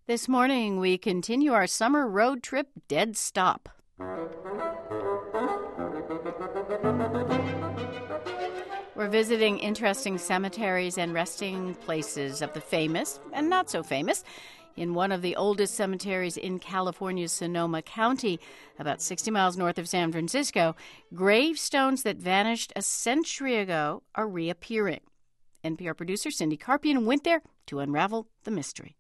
This morning, we continue our summer road trip dead stop. We're visiting interesting cemeteries and resting places of the famous and not so famous in one of the oldest cemeteries in California's Sonoma County, about 60 miles north of San Francisco. Gravestones that vanished a century ago are reappearing. NPR producer Cindy Carpian went there to unravel the mystery.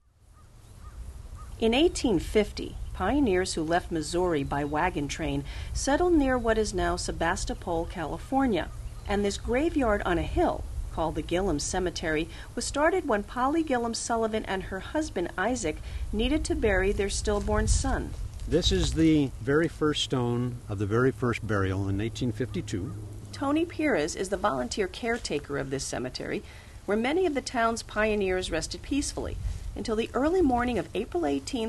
In 1850, pioneers who left Missouri by wagon train settled near what is now Sebastopol, California. And this graveyard on a hill, called the Gillum Cemetery, was started when Polly Gillum Sullivan and her husband Isaac needed to bury their stillborn son. This is the very first stone of the very first burial in 1852. Tony Pires is the volunteer caretaker of this cemetery, where many of the town's pioneers rested peacefully until the early morning of April 18,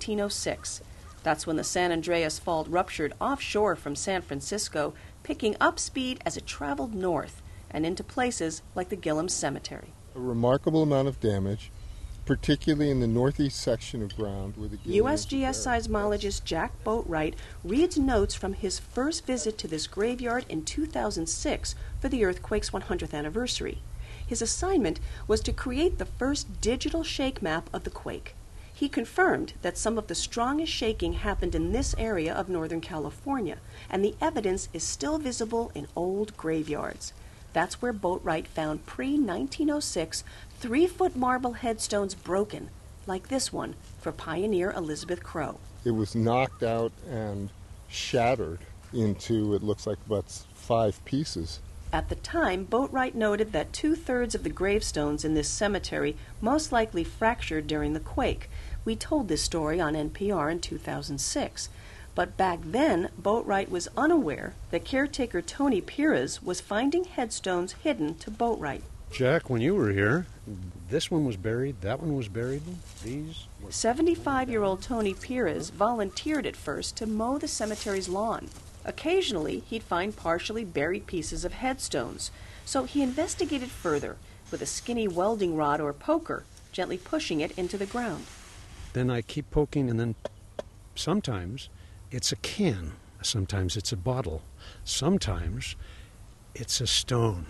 1906. That's when the San Andreas Fault ruptured offshore from San Francisco, picking up speed as it traveled north and into places like the Gillum Cemetery. A remarkable amount of damage, particularly in the northeast section of ground where the USGS seismologist Jack Boatwright reads notes from his first visit to this graveyard in 2006 for the earthquake's 100th anniversary. His assignment was to create the first digital shake map of the quake. He confirmed that some of the strongest shaking happened in this area of Northern California, and the evidence is still visible in old graveyards. That's where Boatwright found pre-1906 3-foot marble headstones broken, like this one for pioneer Elizabeth Crow. It was knocked out and shattered into, it looks like, about 5 pieces. At the time, Boatwright noted that 2/3 of the gravestones in this cemetery most likely fractured during the quake. We told this story on NPR in 2006. But back then, Boatwright was unaware that caretaker Tony Pires was finding headstones hidden to Boatwright. Jack, when you were here, this one was buried, that one was buried, these... 75-year-old Tony Pires volunteered at first to mow the cemetery's lawn. Occasionally, he'd find partially buried pieces of headstones, so he investigated further with a skinny welding rod or poker, gently pushing it into the ground. Then I keep poking, and then sometimes it's a can, sometimes it's a bottle, sometimes it's a stone.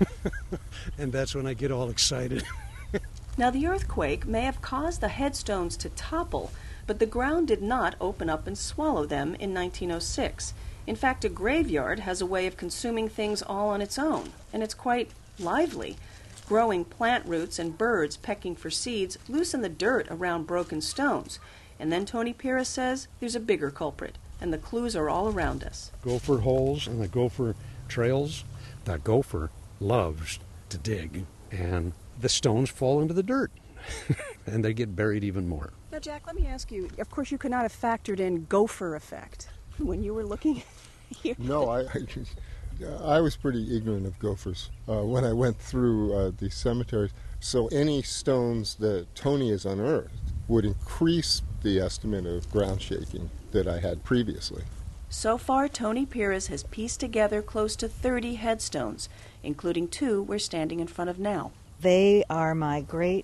And that's when I get all excited. Now, the earthquake may have caused the headstones to topple, but the ground did not open up and swallow them in 1906. In fact, a graveyard has a way of consuming things all on its own, and it's quite lively. Growing plant roots and birds pecking for seeds loosen the dirt around broken stones. And then Tony Pires says there's a bigger culprit, and the clues are all around us. Gopher holes and the gopher trails. That gopher loves to dig, and the stones fall into the dirt, and they get buried even more. Now, Jack, let me ask you, of course you could not have factored in gopher effect when you were looking here. No, I was pretty ignorant of gophers when I went through the cemeteries. So any stones that Tony has unearthed would increase the estimate of ground shaking that I had previously. So far, Tony Pires has pieced together close to 30 headstones, including 2 we're standing in front of now. They are my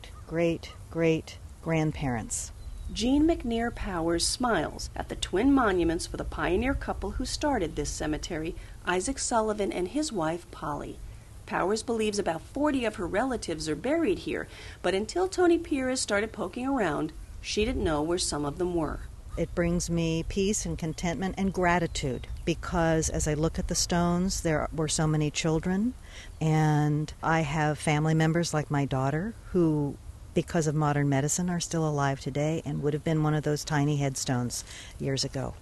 great-great-great-grandparents. Jean McNear Powers smiles at the twin monuments for the pioneer couple who started this cemetery, Isaac Sullivan and his wife, Polly. Powers believes about 40 of her relatives are buried here, but until Tony Pires started poking around, she didn't know where some of them were. It brings me peace and contentment and gratitude because as I look at the stones, there were so many children, and I have family members like my daughter who, because of modern medicine, are still alive today and would have been one of those tiny headstones years ago.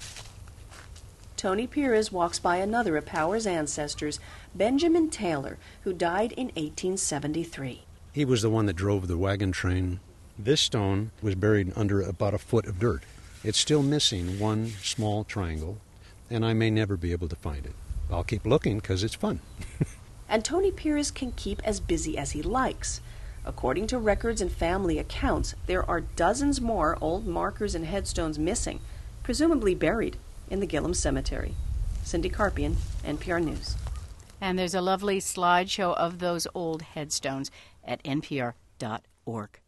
Tony Pires walks by another of Powers' ancestors, Benjamin Taylor, who died in 1873. He was the one that drove the wagon train. This stone was buried under about a foot of dirt. It's still missing one small triangle, and I may never be able to find it. I'll keep looking because it's fun. And Tony Pires can keep as busy as he likes. According to records and family accounts, there are dozens more old markers and headstones missing, presumably buried in the Gillum Cemetery. Cindy Carpian, NPR News. And there's a lovely slideshow of those old headstones at npr.org.